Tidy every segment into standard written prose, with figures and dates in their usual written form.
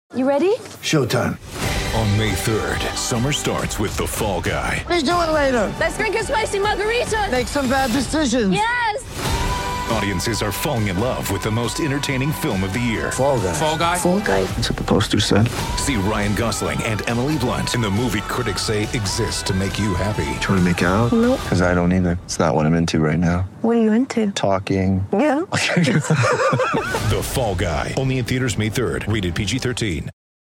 You ready? Showtime. On May 3rd, summer starts with The Fall Guy. Let's do it later. Let's drink a spicy margarita. Make some bad decisions. Yes! Audiences are falling in love with the most entertaining film of the year. Fall Guy. Fall Guy? Fall Guy. That's what the poster said. See Ryan Gosling and Emily Blunt in the movie critics say exists to make you happy. Trying to make it out? Nope. Because I don't either. It's not what I'm into right now. What are you into? Talking. Yeah. The Fall Guy. Only in theaters May 3rd. Rated PG-13.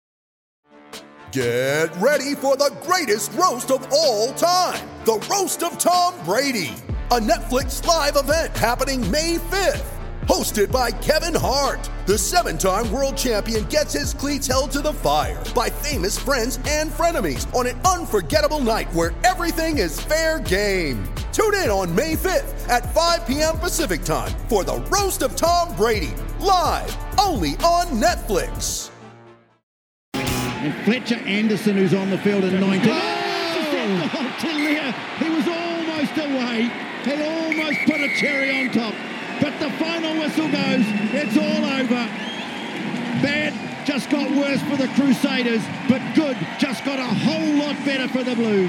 Get ready for the greatest roast of all time. The Roast of Tom Brady. A Netflix live event happening May 5th. Hosted by Kevin Hart. The 7-time world champion gets his cleats held to the fire by famous friends and frenemies on an unforgettable night where everything is fair game. Tune in on May 5th at 5 p.m. Pacific time for the Roast of Tom Brady. Live only on Netflix. And Fletcher Anderson, who's on the field in 19. Oh, Talia, he was almost away. He almost put a cherry on top. But the final whistle goes. It's all over. Bad just got worse for the Crusaders, but good just got a whole lot better for the Blues.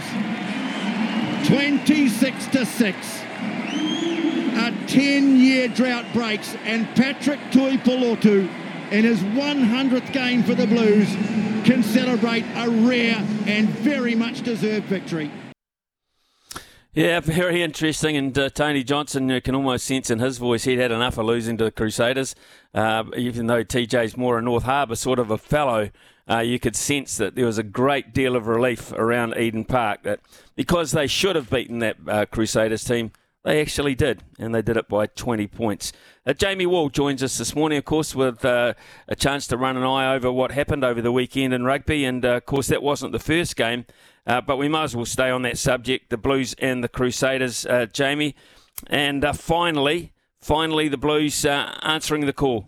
26-6. A 10-year drought breaks, and Patrick Tuipulotu, in his 100th game for the Blues, can celebrate a rare and very much deserved victory. Yeah, very interesting. And Tony Johnson, you can almost sense in his voice he'd had enough of losing to the Crusaders. Even though TJ's more a North Harbour sort of a fellow, you could sense that there was a great deal of relief around Eden Park, that because they should have beaten that Crusaders team, they actually did, and they did it by 20 points. Jamie Wall joins us this morning, of course, with a chance to run an eye over what happened over the weekend in rugby. And, of course, that wasn't the first game, but we might as well stay on that subject, the Blues and the Crusaders, Jamie. And finally, the Blues answering the call.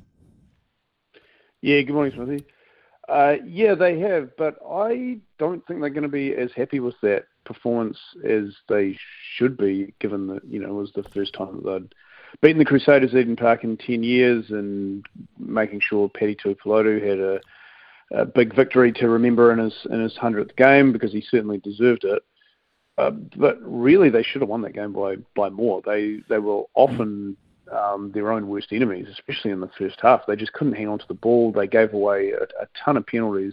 Yeah, good morning, Smithy. Yeah, they have, but I don't think they're going to be as happy with that performance as they should be, given that, it was the first time that they'd beaten the Crusaders at Eden Park in 10 years, and making sure Paddy Tuipulotu had a big victory to remember in his 100th game, because he certainly deserved it. But really, they should have won that game by more. They were often their own worst enemies, especially in the first half. They just couldn't hang on to the ball. They gave away a ton of penalties.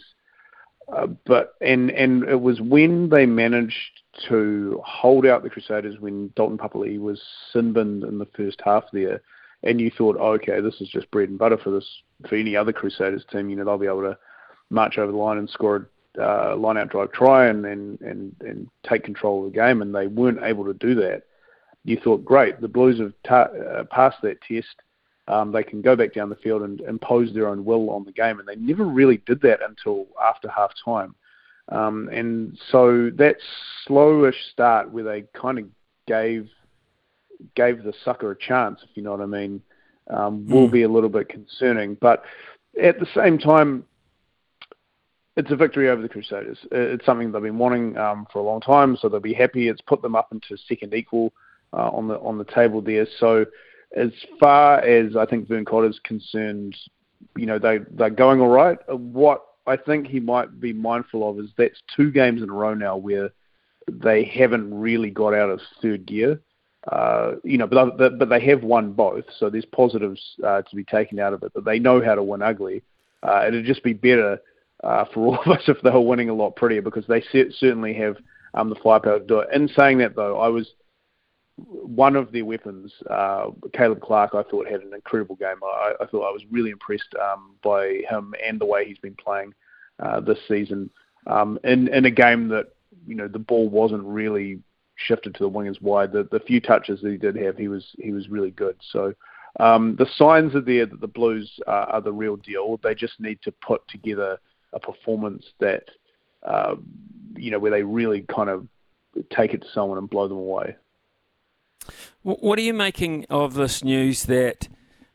But it was when they managed to hold out the Crusaders, when Dalton Papali'i was sin-binned in the first half there, and you thought, oh, okay, this is just bread and butter for any other Crusaders team. They'll be able to march over the line and score a line-out drive try and take control of the game, and they weren't able to do that. You thought, great, the Blues have passed that test. They can go back down the field and impose their own will on the game, and they never really did that until after half-time. And so that slowish start, where they kind of gave the sucker a chance, if you know what I mean, will be a little bit concerning. But at the same time, it's a victory over the Crusaders. It's something they've been wanting for a long time, so they'll be happy. It's put them up into second equal on the table there. So as far as I think Vern Cotter's concerned, they're going all right. What I think he might be mindful of is that's 2 games in a row now where they haven't really got out of third gear. But they have won both, so there's positives to be taken out of it. But they know how to win ugly. It'd just be better for all of us if they were winning a lot prettier, because they certainly have the firepower to do it. In saying that, though, one of their weapons, Caleb Clark, I thought had an incredible game. I thought I was really impressed by him and the way he's been playing this season in a game that the ball wasn't really shifted to the wingers wide. The few touches that he did have, he was really good. So the signs are there that the Blues are the real deal. They just need to put together a performance that where they really kind of take it to someone and blow them away. What are you making of this news that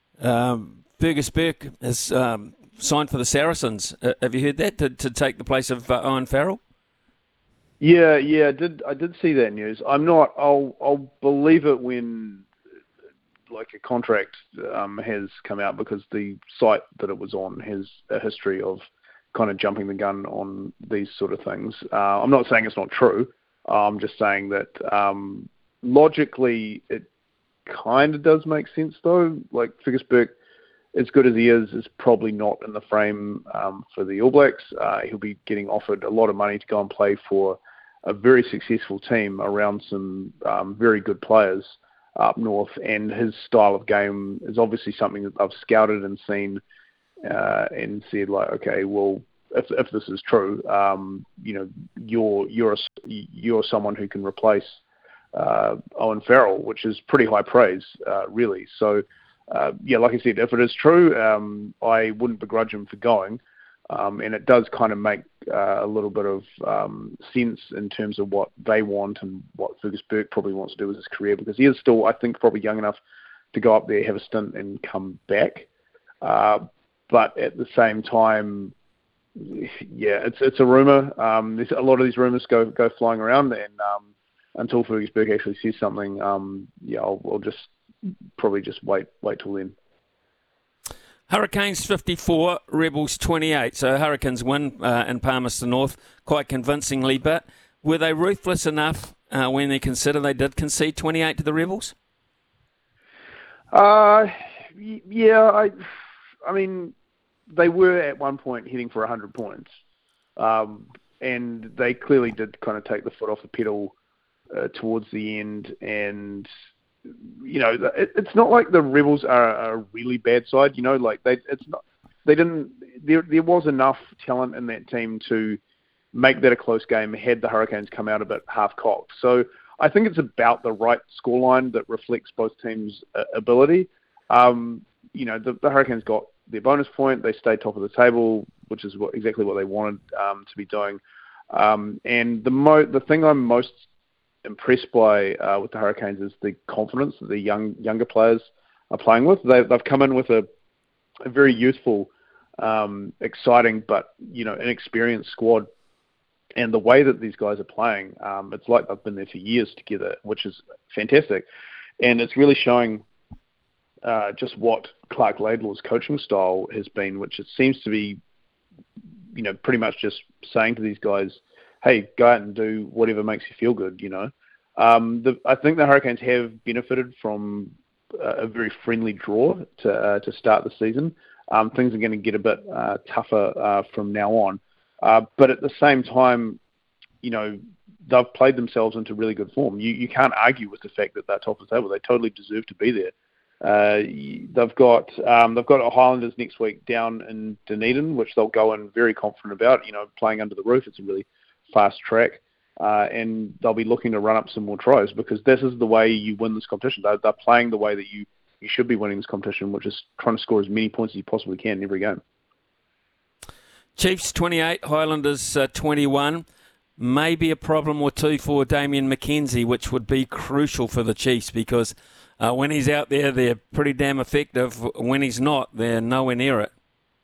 Fergus Burke has signed for the Saracens? Have you heard that, to take the place of Owen Farrell? Yeah, I did see that news. I'll believe it when a contract has come out, because the site that it was on has a history of kind of jumping the gun on these sort of things. I'm not saying it's not true. I'm just saying that logically it kind of does make sense, though. Like, Fergus Burke, as good as he is probably not in the frame for the All Blacks. He'll be getting offered a lot of money to go and play for a very successful team around some very good players up north, and his style of game is obviously something that I've scouted and seen and said, like, okay, well, if this is true, you're someone who can replace Owen Farrell, which is pretty high praise, really. So, like I said, if it is true, I wouldn't begrudge him for going. And it does kind of make a little bit of sense in terms of what they want and what Fergus Burke probably wants to do with his career, because he is still, I think, probably young enough to go up there, have a stint and come back. But at the same time, it's a rumour. There's a lot of these rumours go flying around, and until Fergus Burke actually says something, I'll just probably just wait till then. Hurricanes 54, Rebels 28. So Hurricanes win in Palmerston North quite convincingly, but were they ruthless enough when they consider they did concede 28 to the Rebels? I mean, they were at one point heading for 100 points, and they clearly did kind of take the foot off the pedal towards the end. And it's not like the Rebels are a really bad side. Like there was enough talent in that team to make that a close game had the Hurricanes come out a bit half-cocked. So I think it's about the right scoreline that reflects both teams' ability. The Hurricanes got their bonus point. They stayed top of the table, which is exactly what they wanted to be doing. And the thing I'm most impressed by with the Hurricanes is the confidence that the younger players are playing with. They've come in with a very youthful, exciting but inexperienced squad, and the way that these guys are playing, it's like they've been there for years together, which is fantastic, and it's really showing just what Clark Laidlaw's coaching style has been, which it seems to be, pretty much just saying to these guys, hey, go out and do whatever makes you feel good, I think the Hurricanes have benefited from a very friendly draw to start the season. Things are going to get a bit tougher from now on. But at the same time, they've played themselves into really good form. You can't argue with the fact that they're top of the table. They totally deserve to be there. They've got a Highlanders next week down in Dunedin, which they'll go in very confident about. Playing under the roof, it's a really fast track, and they'll be looking to run up some more tries, because this is the way you win this competition. They're playing the way that you should be winning this competition, which is trying to score as many points as you possibly can in every game. Chiefs 28, Highlanders 21. Maybe a problem or two for Damian McKenzie, which would be crucial for the Chiefs, because when he's out there, they're pretty damn effective. When he's not, they're nowhere near it.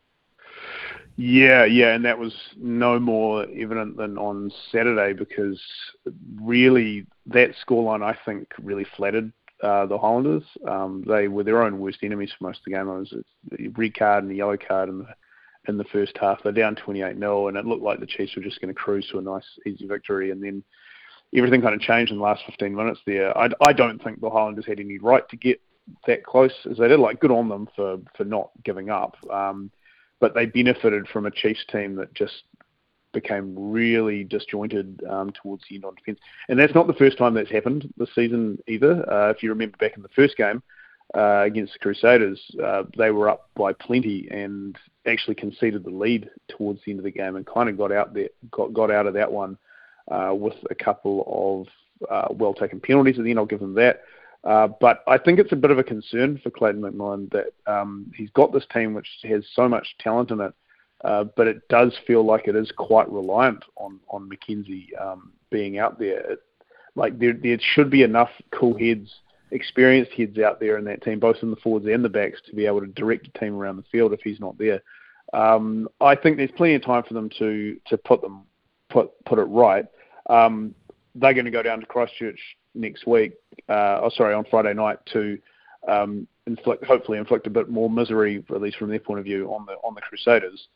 Yeah, and that was no more evident than on Saturday, because really that scoreline, I think, really flattered the Highlanders. They were their own worst enemies for most of the game. It was the red card and the yellow card in the first half. They're down 28-0, and it looked like the Chiefs were just going to cruise to a nice, easy victory. And then everything kind of changed in the last 15 minutes there. I don't think the Highlanders had any right to get that close as they did. Like, good on them for not giving up. But they benefited from a Chiefs team that just became really disjointed towards the end on defence. And that's not the first time that's happened this season either. If you remember back in the first game against the Crusaders, they were up by plenty and actually conceded the lead towards the end of the game and kind of got out of that one with a couple of well-taken penalties at the end. I'll give them that. But I think it's a bit of a concern for Clayton McMillan that he's got this team which has so much talent in it, but it does feel like it is quite reliant on McKenzie being out there. There should be enough cool heads, experienced heads out there in that team, both in the forwards and the backs, to be able to direct the team around the field if he's not there. I think there's plenty of time for them to put it right. They're going to go down to Christchurch next week, on Friday night, to hopefully inflict a bit more misery, at least from their point of view, on the Crusaders.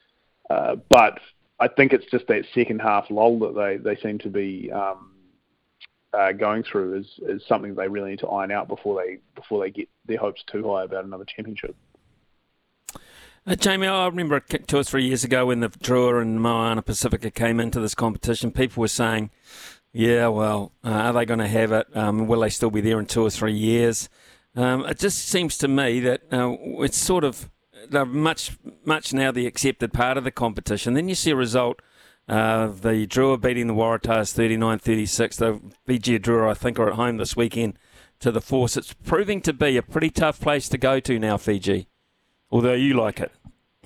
But I think it's just that second half lull that they seem to be going through is something they really need to iron out before they get their hopes too high about another championship. Jamie, I remember 2 or 3 years ago when the Drua and Moana Pacifica came into this competition, people were saying, yeah, well, are they going to have it? Will they still be there in 2 or 3 years? It just seems to me that it's sort of they're much now the accepted part of the competition. Then you see a result, the Drua beating the Waratahs 39-36. The Fiji Drua, I think, are at home this weekend to the Force. It's proving to be a pretty tough place to go to now, Fiji, although you like it.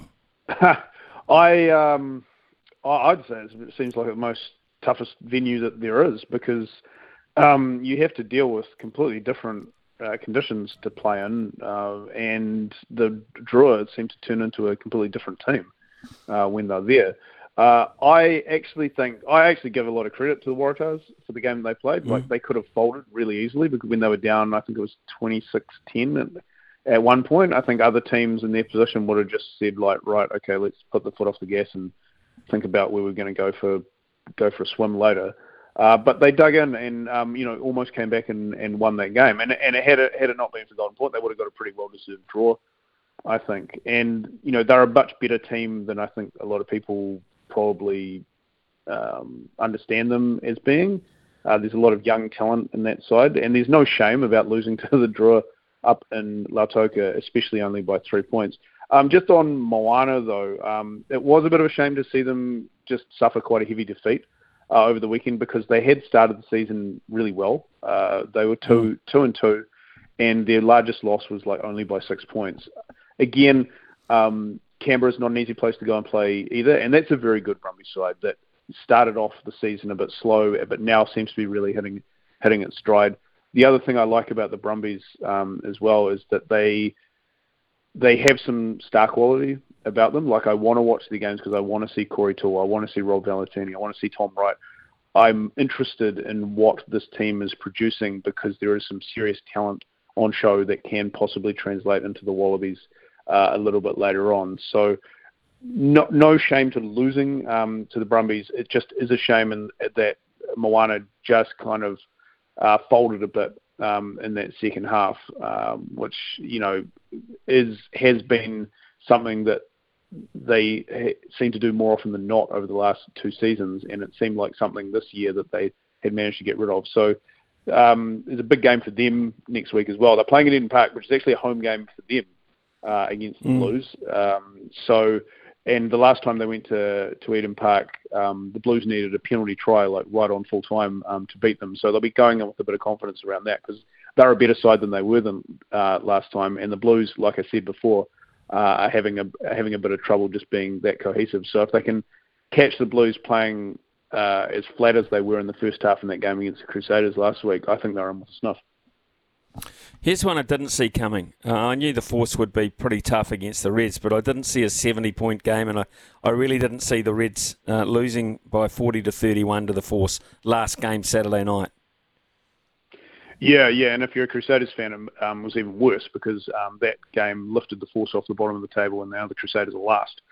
I'd say it seems like the most toughest venue that there is because you have to deal with completely different conditions to play in, and the Drua seem to turn into a completely different team when they're there. I actually give a lot of credit to the Waratahs for the game they played. Like they could have folded really easily because when they were down, I think it was 26-10 at one point. I think other teams in their position would have just said like, right, okay, let's put the foot off the gas and think about where we're going to go for a swim later. But they dug in and almost came back and won that game. And had it not been for Golden Point, they would have got a pretty well-deserved draw, I think. And they're a much better team than I think a lot of people probably understand them as being. There's a lot of young talent in that side, and there's no shame about losing to the Drua up in Lautoka, especially only by 3 points. Just on Moana, though, it was a bit of a shame to see them just suffer quite a heavy defeat over the weekend because they had started the season really well. They were 2-2, and their largest loss was like only by 6 points. Again, Canberra's not an easy place to go and play either, and that's a very good Brumbies side that started off the season a bit slow, but now seems to be really hitting its stride. The other thing I like about the Brumbies as well is that they have some star quality about them. Like I want to watch the games because I want to see Corey Toole, I want to see Rob Valentini, I want to see Tom Wright. I'm interested in what this team is producing because there is some serious talent on show that can possibly translate into the Wallabies a little bit later on. So no shame to losing to the Brumbies. It just is a shame that Moana just kind of folded a bit in that second half, which has been something that they seem to do more often than not over the last 2 seasons, and it seemed like something this year that they had managed to get rid of. So there's a big game for them next week as well. They're playing at Eden Park, which is actually a home game for them against the Blues. And the last time they went to Eden Park, the Blues needed a penalty try, like right on full time, to beat them. So they'll be going in with a bit of confidence around that because they're a better side than they were last time. And the Blues, like I said before, are having a bit of trouble just being that cohesive. So if they can catch the Blues playing as flat as they were in the first half in that game against the Crusaders last week, I think they're in with the snuff. Here's one I didn't see coming. I knew the Force would be pretty tough against the Reds, but I didn't see a 70-point game, and I really didn't see the Reds losing by 40-31 to the Force last game Saturday night. Yeah, and if you're a Crusaders fan, it was even worse because that game lifted the Force off the bottom of the table, and now the Crusaders are last.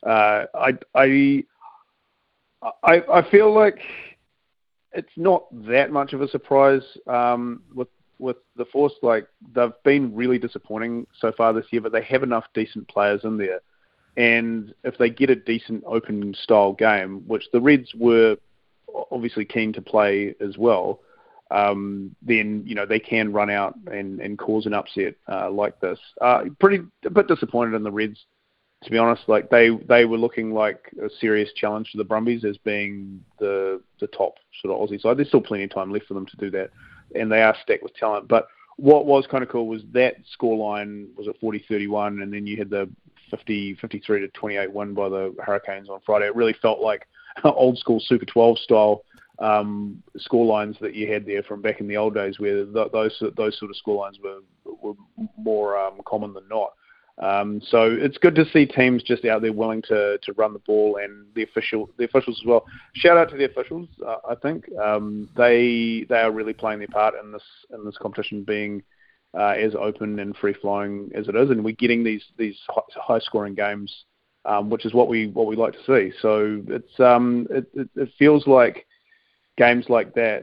I feel like it's not that much of a surprise with the Force. Like they've been really disappointing so far this year, but they have enough decent players in there, and if they get a decent open style game, which the Reds were obviously keen to play as well, then they can run out and cause an upset like this. A bit disappointed in the Reds, to be honest. Like they were looking like a serious challenge to the Brumbies as being the top sort of Aussie side. There's still plenty of time left for them to do that, and they are stacked with talent. But what was kind of cool was that scoreline was at 40-31, and then you had the 53-28 win by the Hurricanes on Friday. It really felt like old school Super 12 style scorelines that you had there from back in the old days, where those sort of scorelines were more common than not. So it's good to see teams just out there willing to run the ball, and the officials as well. Shout out to the officials. I think they are really playing their part in this competition, being as open and free flowing as it is, and we're getting these high scoring games which is what we like to see. So it feels like games like that.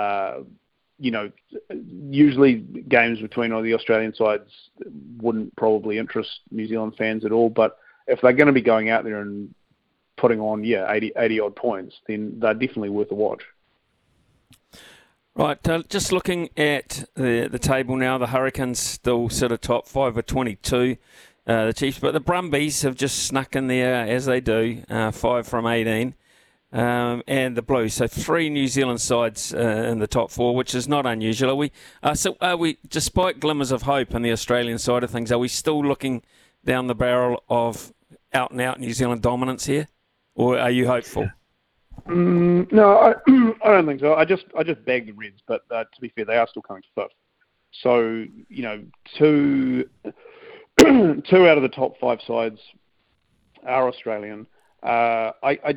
Usually games between all the Australian sides wouldn't probably interest New Zealand fans at all. But if they're going to be going out there and putting on 80 odd points, then they're definitely worth a watch. Right, just looking at the table now, the Hurricanes still sort of top 5 with 22, the Chiefs, but the Brumbies have just snuck in there as they do, 5 from 18, and the Blues. So 3 New Zealand sides in the top 4, which is not unusual. Are we, despite glimmers of hope on the Australian side of things, are we still looking down the barrel of out-and-out New Zealand dominance here, or are you hopeful? No, I don't think so. I just bagged the Reds, but to be fair, they are still coming to 5th. So, two out of the top 5 sides are Australian. If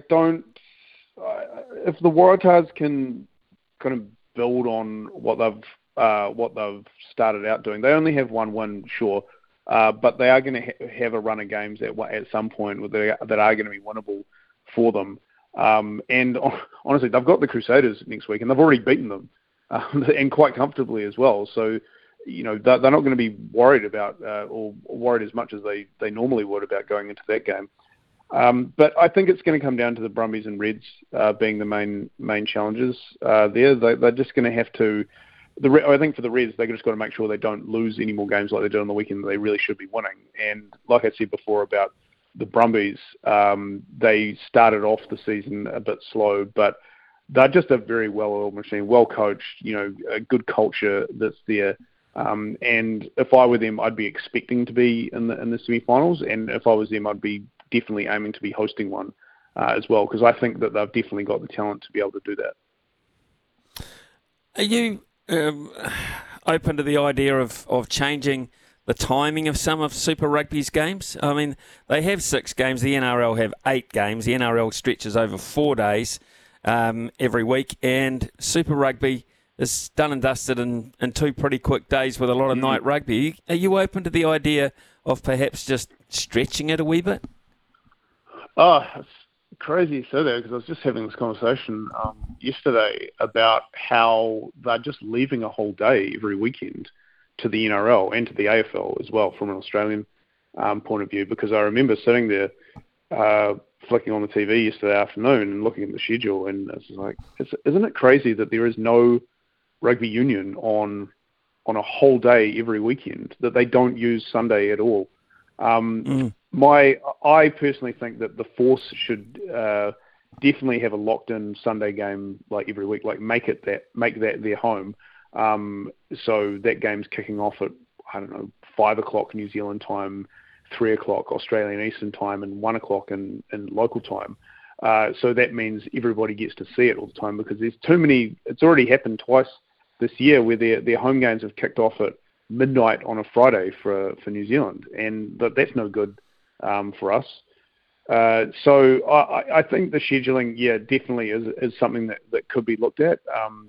the Waratahs can kind of build on what they've started out doing, they only have 1 win, sure, but they are going to have a run of games at some point that are going to be winnable for them. And honestly, they've got the Crusaders next week, and they've already beaten them, and quite comfortably as well. So, they're not going to be worried about or worried as much as they normally would about going into that game. But I think it's going to come down to the Brumbies and Reds being the main challenges there. They're just going to have to. I think for the Reds, they just got to make sure they don't lose any more games like they did on the weekend that they really should be winning. And like I said before about the Brumbies, they started off the season a bit slow, but they're just a very well-oiled machine, well-coached, a good culture that's there. And if I were them, I'd be expecting to be in the semi-finals, and if I was them, I'd be definitely aiming to be hosting one as well, because I think that they've definitely got the talent to be able to do that. Are you open to the idea of changing the timing of some of Super Rugby's games? I mean, they have 6 games. The NRL have 8 games. The NRL stretches over 4 days every week, and Super Rugby is done and dusted in 2 pretty quick days with a lot of night rugby. Are you open to the idea of perhaps just stretching it a wee bit? Oh, it's crazy you say that, because I was just having this conversation yesterday about how they're just leaving a whole day every weekend to the NRL and to the AFL as well from an Australian point of view, because I remember sitting there flicking on the TV yesterday afternoon and looking at the schedule, and it's like, isn't it crazy that there is no rugby union on a whole day every weekend, that they don't use Sunday at all? I personally think that the Force should definitely have a locked-in Sunday game like every week, like make that their home. So that game's kicking off at, 5 o'clock New Zealand time, 3 o'clock Australian Eastern time, and 1 o'clock in local time. So that means everybody gets to see it all the time, because there's too many. It's already happened twice this year where their home games have kicked off at midnight on a Friday for New Zealand, and that's no good for us. So I think the scheduling, definitely is something that could be looked at.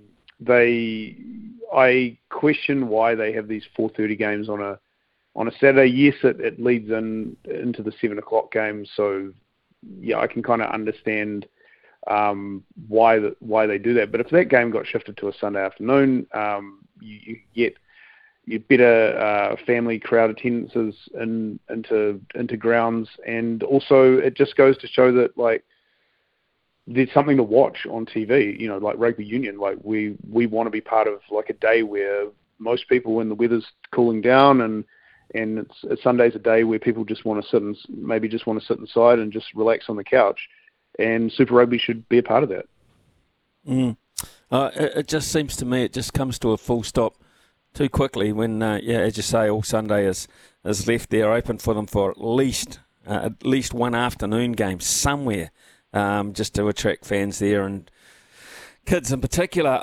I question why they have these 4:30 games on a Saturday. Yes, it leads into the 7 o'clock game. So I can kind of understand why they do that. But if that game got shifted to a Sunday afternoon, you get better family crowd attendances into grounds, and also it just goes to show that there's something to watch on TV, like rugby union. Like we want to be part of like a day where most people, when the weather's cooling down and it's Sunday's a day where people just want to sit inside and just relax on the couch, and Super Rugby should be a part of that. It just seems to me it just comes to a full stop too quickly when, as you say, all Sunday is left there open for them for at least one afternoon game somewhere, just to attract fans there and kids in particular.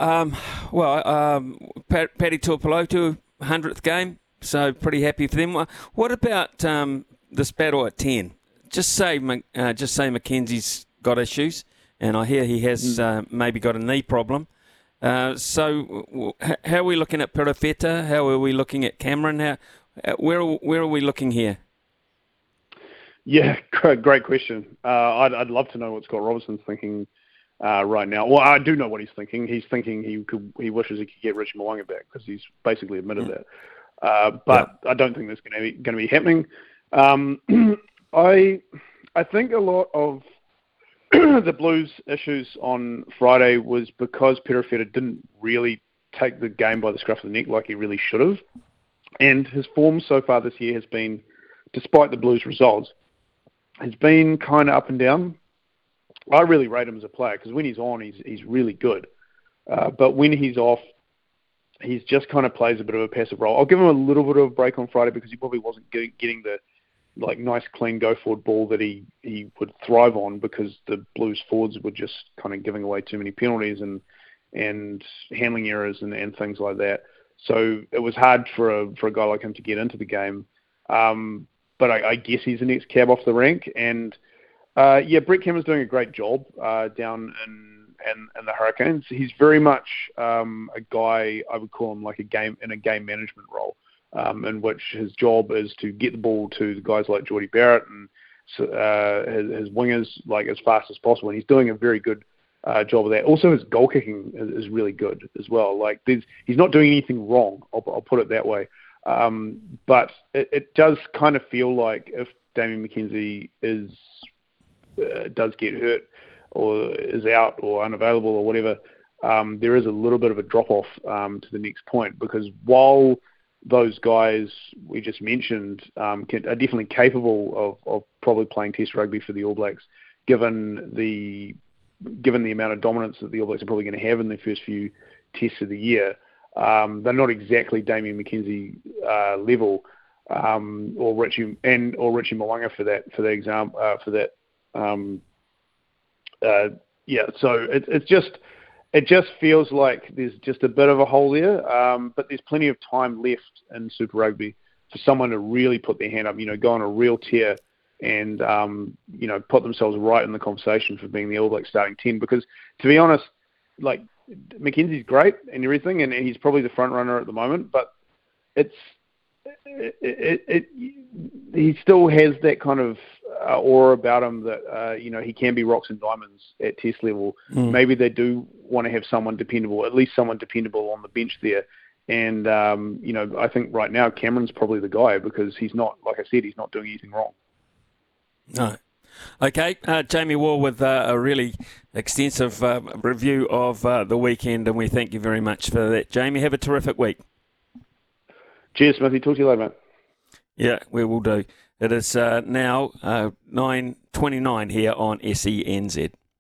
Paddy Tuipulotu, 100th game, so pretty happy for them. What about this battle at 10? Just say Mackenzie's got issues, and I hear he has maybe got a knee problem. So how are we looking at Perofeta? How are we looking at Cameron? Where are we looking here? Yeah, great question. I'd love to know what Scott Robertson's thinking right now. Well, I do know what he's thinking. He's thinking he wishes he could get Richie Mo'unga back because he's basically admitted that. But I don't think that's going to be happening. I think a lot of the Blues' issues on Friday was because Perofeta didn't really take the game by the scruff of the neck like he really should have. And his form so far this year has been, despite the Blues' results, has been kind of up and down. I really rate him as a player because when he's on, he's really good. But when he's off, he's just kind of plays a bit of a passive role. I'll give him a little bit of a break on Friday because he probably wasn't getting the nice, clean go-forward ball that he would thrive on because the Blues forwards were just kind of giving away too many penalties and handling errors and things like that. So it was hard for a guy like him to get into the game. But I guess he's the next cab off the rank. And, Brett Cameron's doing a great job down in the Hurricanes. He's very much a guy, I would call him like a game management role. In which his job is to get the ball to the guys like Jordie Barrett and his wingers like as fast as possible. And he's doing a very good job of that. Also, his goal kicking is really good as well. Like he's not doing anything wrong. I'll put it that way. But it does kind of feel like if Damian McKenzie does get hurt or is out or unavailable or whatever, there is a little bit of a drop off to the next point because while those guys we just mentioned are definitely capable of probably playing Test rugby for the All Blacks, given the amount of dominance that the All Blacks are probably going to have in their first few Tests of the year. They're not exactly Damian McKenzie level, or Richie Mo'unga for that example. So it just feels like there's just a bit of a hole there, but there's plenty of time left in Super Rugby for someone to really put their hand up, go on a real tear and, put themselves right in the conversation for being the All Blacks starting 10. Because, to be honest, like, McKenzie's great and everything, and he's probably the front runner at the moment, but he still has that kind of aura about him that he can be rocks and diamonds at Test level. Maybe they do want to have someone dependable, at least someone dependable on the bench there. And I think right now Cameron's probably the guy because he's not, like I said, he's not doing anything wrong. No. Okay, Jamie Wall with a really extensive review of the weekend, and we thank you very much for that. Jamie, have a terrific week. Cheers, Smithy. Talk to you later, mate. Yeah, we will do. It is now 9:29 here on SENZ.